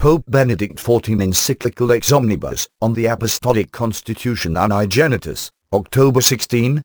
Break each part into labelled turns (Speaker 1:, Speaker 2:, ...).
Speaker 1: Pope Benedict XIV Encyclical Ex Omnibus, on the Apostolic Constitution Unigenitus, October 16,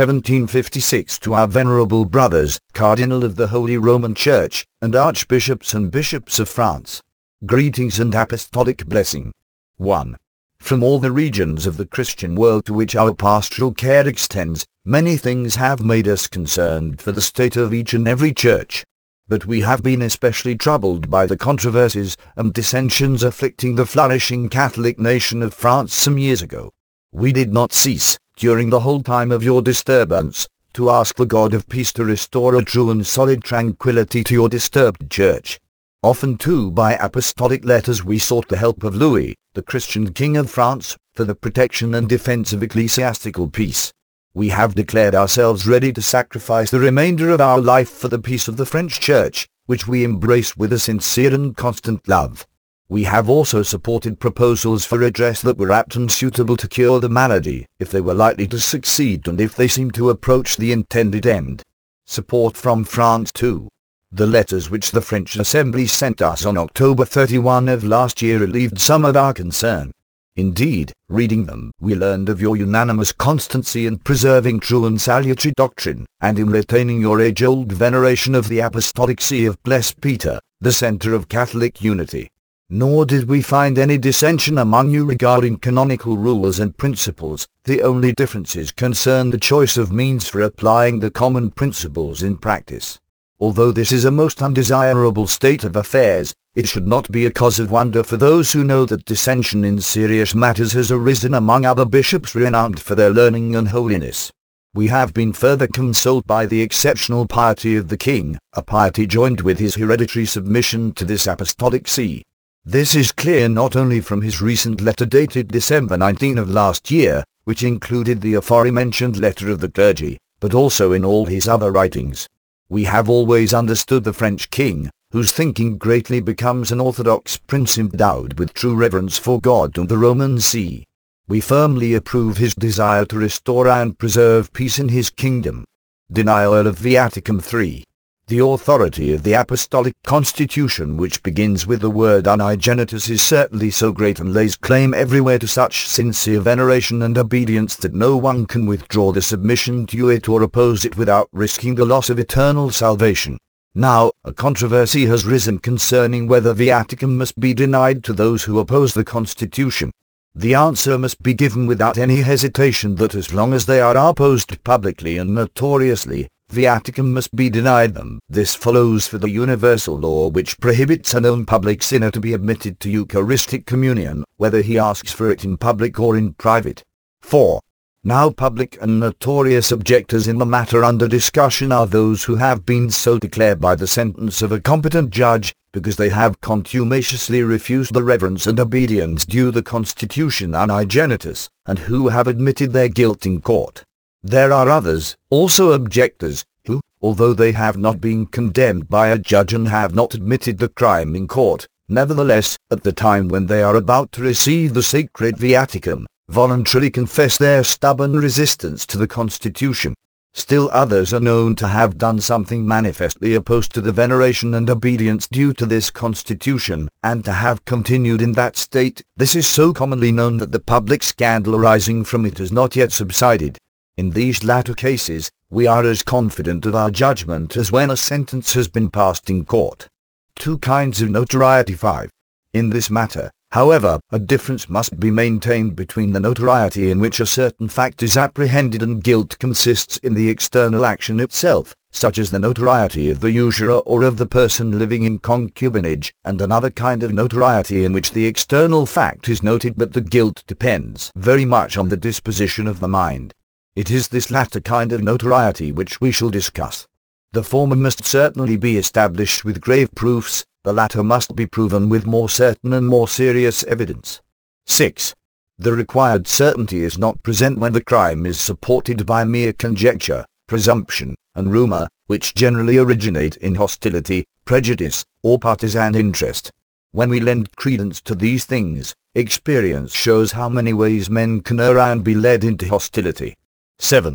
Speaker 1: 1756. To our venerable brothers, Cardinal of the Holy Roman Church, and Archbishops and Bishops of France. Greetings and Apostolic Blessing. 1. From all the regions of the Christian world to which our pastoral care extends, many things have made us concerned for the state of each and every church. But we have been especially troubled by the controversies and dissensions afflicting the flourishing Catholic nation of France some years ago. We did not cease, during the whole time of your disturbance, to ask the God of peace to restore a true and solid tranquility to your disturbed church. Often too by apostolic letters we sought the help of Louis, the Christian King of France, for the protection and defense of ecclesiastical peace. We have declared ourselves ready to sacrifice the remainder of our life for the peace of the French Church, which we embrace with a sincere and constant love. We have also supported proposals for redress that were apt and suitable to cure the malady, if they were likely to succeed and if they seemed to approach the intended end. Support from France too. The letters which the French Assembly sent us on October 31 of last year relieved some of our concern. Indeed, reading them, we learned of your unanimous constancy in preserving true and salutary doctrine, and in retaining your age-old veneration of the Apostolic See of Blessed Peter, the center of Catholic unity. Nor did we find any dissension among you regarding canonical rules and principles. The only differences concern the choice of means for applying the common principles in practice. Although this is a most undesirable state of affairs, it should not be a cause of wonder for those who know that dissension in serious matters has arisen among other bishops renowned for their learning and holiness. We have been further consoled by the exceptional piety of the King, a piety joined with his hereditary submission to this apostolic see. This is clear not only from his recent letter dated December 19 of last year, which included the aforementioned letter of the clergy, but also in all his other writings. We have always understood the French king, whose thinking greatly becomes an orthodox prince endowed with true reverence for God and the Roman See. We firmly approve his desire to restore and preserve peace in his kingdom. Denial of Viaticum III. The authority of the Apostolic Constitution, which begins with the word Unigenitus, is certainly so great and lays claim everywhere to such sincere veneration and obedience that no one can withdraw the submission to it or oppose it without risking the loss of eternal salvation. Now, a controversy has risen concerning whether Viaticum must be denied to those who oppose the Constitution. The answer must be given without any hesitation that as long as they are opposed publicly and notoriously, Viaticum must be denied them. This follows for the universal law which prohibits a known public sinner to be admitted to Eucharistic communion, whether he asks for it in public or in private. 4. Now public and notorious objectors in the matter under discussion are those who have been so declared by the sentence of a competent judge, because they have contumaciously refused the reverence and obedience due the Constitution Unigenitus, and who have admitted their guilt in court. There are others, also objectors, who, although they have not been condemned by a judge and have not admitted the crime in court, nevertheless, at the time when they are about to receive the sacred Viaticum, voluntarily confess their stubborn resistance to the Constitution. Still others are known to have done something manifestly opposed to the veneration and obedience due to this Constitution, and to have continued in that state. This is so commonly known that the public scandal arising from it has not yet subsided. In these latter cases, we are as confident of our judgment as when a sentence has been passed in court. 2 kinds of notoriety. 5. In this matter, however, a difference must be maintained between the notoriety in which a certain fact is apprehended and guilt consists in the external action itself, such as the notoriety of the usurer or of the person living in concubinage, and another kind of notoriety in which the external fact is noted but the guilt depends very much on the disposition of the mind. It is this latter kind of notoriety which we shall discuss. The former must certainly be established with grave proofs, the latter must be proven with more certain and more serious evidence. 6. The required certainty is not present when the crime is supported by mere conjecture, presumption, and rumor, which generally originate in hostility, prejudice, or partisan interest. When we lend credence to these things, experience shows how many ways men can err and be led into hostility. 7.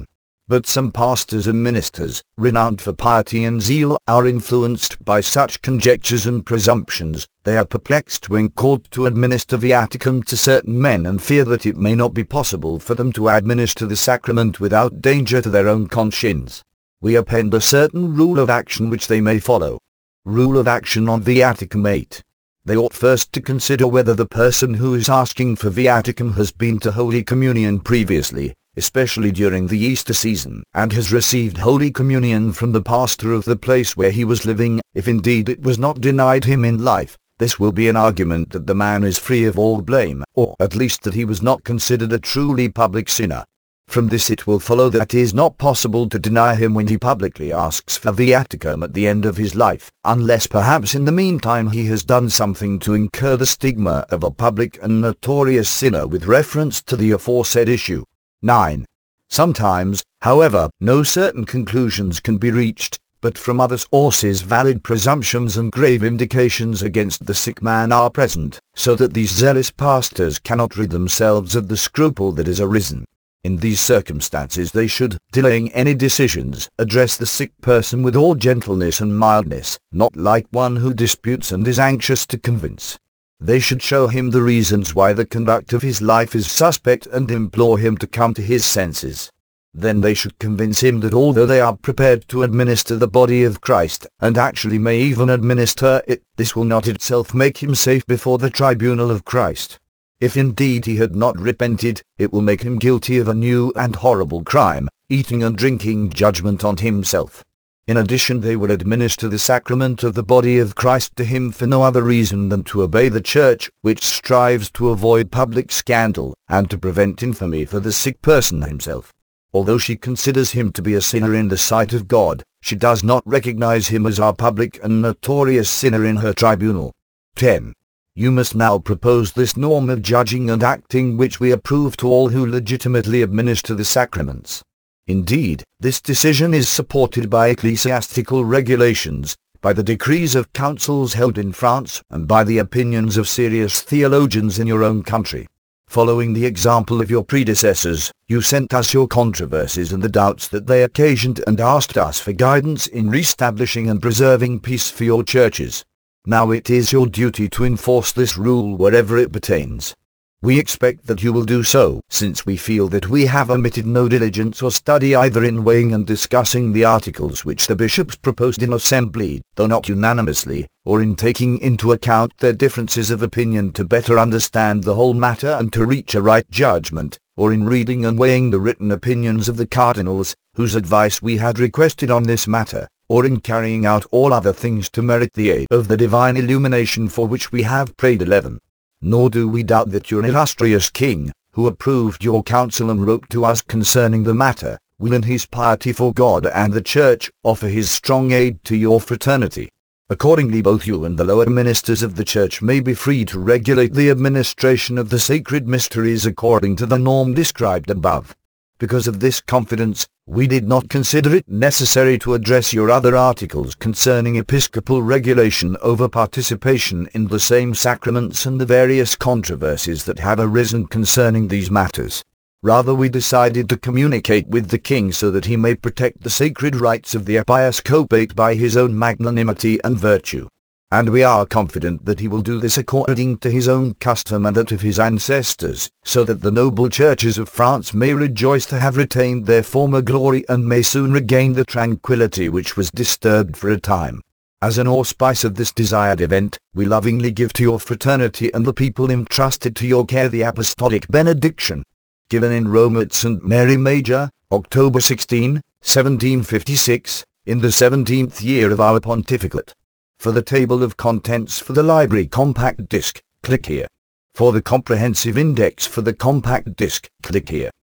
Speaker 1: But some pastors and ministers, renowned for piety and zeal, are influenced by such conjectures and presumptions. They are perplexed when called to administer viaticum to certain men, and fear that it may not be possible for them to administer the sacrament without danger to their own conscience. We append a certain rule of action which they may follow. Rule of action on viaticum 8. They ought first to consider whether the person who is asking for viaticum has been to Holy Communion previously, especially during the Easter season, and has received Holy Communion from the pastor of the place where he was living. If indeed it was not denied him in life, this will be an argument that the man is free of all blame, or at least that he was not considered a truly public sinner. From this it will follow that it is not possible to deny him when he publicly asks for viaticum at the end of his life, unless perhaps in the meantime he has done something to incur the stigma of a public and notorious sinner with reference to the aforesaid issue. 9. Sometimes, however, no certain conclusions can be reached, but from other sources valid presumptions and grave indications against the sick man are present, so that these zealous pastors cannot rid themselves of the scruple that has arisen. In these circumstances they should, delaying any decisions, address the sick person with all gentleness and mildness, not like one who disputes and is anxious to convince. They should show him the reasons why the conduct of his life is suspect and implore him to come to his senses. Then they should convince him that although they are prepared to administer the body of Christ, and actually may even administer it, this will not itself make him safe before the tribunal of Christ. If indeed he had not repented, it will make him guilty of a new and horrible crime, eating and drinking judgment on himself. In addition, they will administer the sacrament of the body of Christ to him for no other reason than to obey the Church, which strives to avoid public scandal, and to prevent infamy for the sick person himself. Although she considers him to be a sinner in the sight of God, she does not recognize him as our public and notorious sinner in her tribunal. 10. You must now propose this norm of judging and acting which we approve to all who legitimately administer the sacraments. Indeed, this decision is supported by ecclesiastical regulations, by the decrees of councils held in France, and by the opinions of serious theologians in your own country. Following the example of your predecessors, you sent us your controversies and the doubts that they occasioned, and asked us for guidance in re-establishing and preserving peace for your churches. Now it is your duty to enforce this rule wherever it pertains. We expect that you will do so, since we feel that we have omitted no diligence or study either in weighing and discussing the articles which the bishops proposed in assembly, though not unanimously, or in taking into account their differences of opinion to better understand the whole matter and to reach a right judgment, or in reading and weighing the written opinions of the cardinals, whose advice we had requested on this matter, or in carrying out all other things to merit the aid of the divine illumination for which we have prayed. 11. Nor do we doubt that your illustrious king, who approved your counsel and wrote to us concerning the matter, will in his piety for God and the Church, offer his strong aid to your fraternity. Accordingly both you and the lower ministers of the Church may be free to regulate the administration of the sacred mysteries according to the norm described above. Because of this confidence, we did not consider it necessary to address your other articles concerning episcopal regulation over participation in the same sacraments and the various controversies that have arisen concerning these matters. Rather, we decided to communicate with the king so that he may protect the sacred rights of the episcopate by his own magnanimity and virtue. And we are confident that he will do this according to his own custom and that of his ancestors, so that the noble churches of France may rejoice to have retained their former glory and may soon regain the tranquility which was disturbed for a time. As an auspice of this desired event, we lovingly give to your fraternity and the people entrusted to your care the apostolic benediction, given in Rome at St. Mary Major, October 16, 1756, in the 17th year of our pontificate. For the table of contents for the library compact disc, click here. For the comprehensive index for the compact disc, click here.